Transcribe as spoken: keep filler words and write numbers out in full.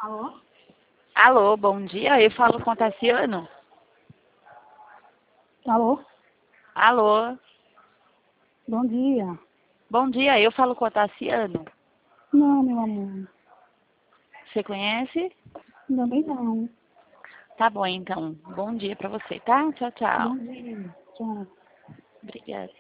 Alô? Alô, bom dia. Eu falo com o Tassiano. Alô? Alô, Bom dia. bom dia. Eu falo com o Tassiano. Não, meu amor. Você conhece? Também não. Tá bom, então. Bom dia pra você, tá? Tchau, tchau. Bom dia. Tchau. Obrigada.